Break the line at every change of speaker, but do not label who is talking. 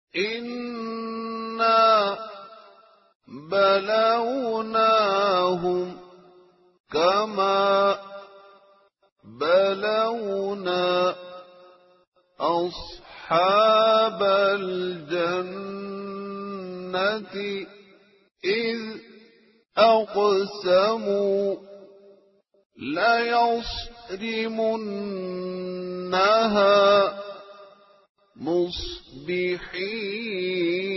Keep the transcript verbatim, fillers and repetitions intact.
إنا بلوناهم كما بلونا أصحاب الجنة إذ أقسموا ليصرمنها مصبحين